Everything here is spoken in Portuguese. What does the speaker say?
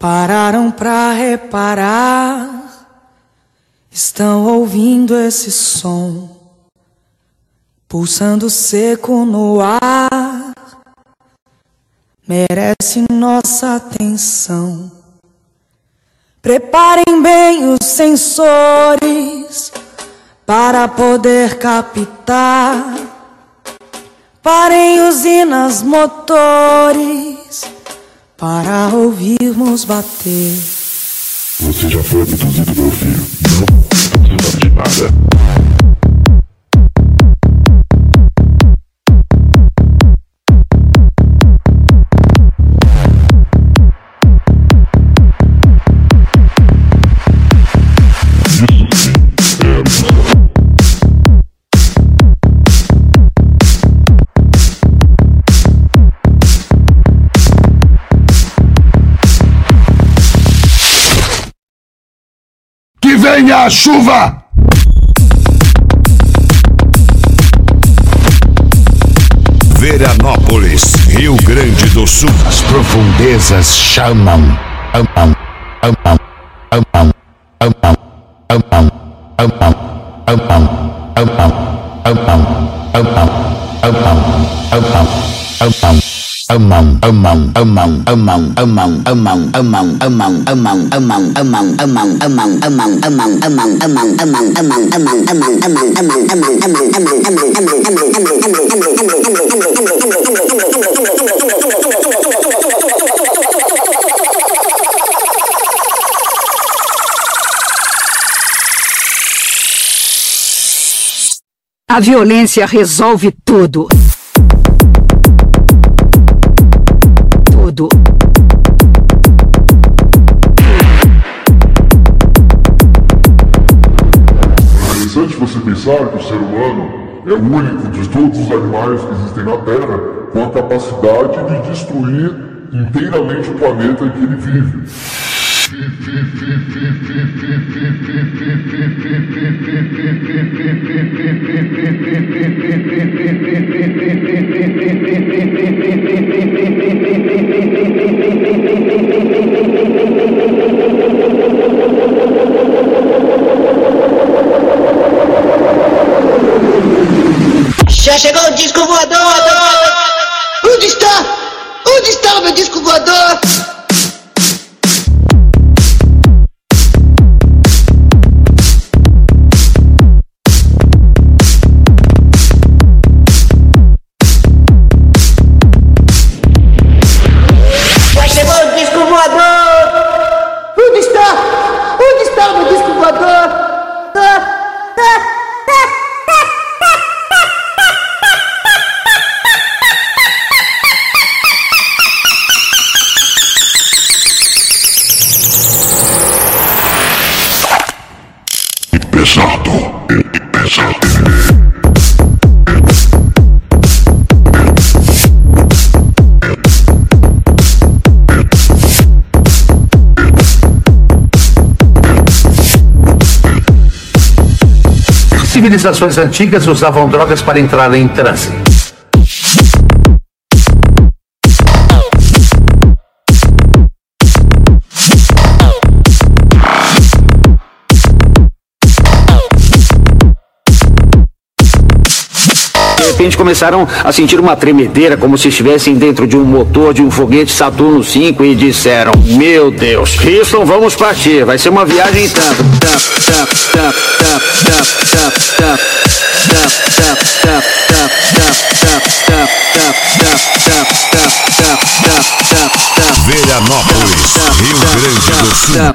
pararam pra reparar, estão ouvindo esse som, pulsando seco no ar, merece nossa atenção. Preparem bem os sensores para poder captar. Parem usinas, motores, para ouvirmos bater. Você já foi abduzido, meu filho? Não sabe de nada. Que venha a chuva! Veranópolis, Rio Grande do Sul. As profundezas chamam. A violência resolve tudo. Tudo. É interessante você pensar que o ser humano é o único de todos os animais que existem na Terra com a capacidade de destruir inteiramente o planeta em que ele vive. Já chegou o disco voador! Onde está? Onde está o meu disco voador? Já chegou o disco voador! Onde está? Onde está o meu disco voador? Pesado. Civilizações antigas usavam drogas para entrar em transe. De repente começaram a sentir uma tremedeira, como se estivessem dentro de um motor de um foguete Saturno V, e disseram: meu Deus, Houston, vamos partir, vai ser uma viagem em tanto. Veranópolis, Rio Grande do Sul.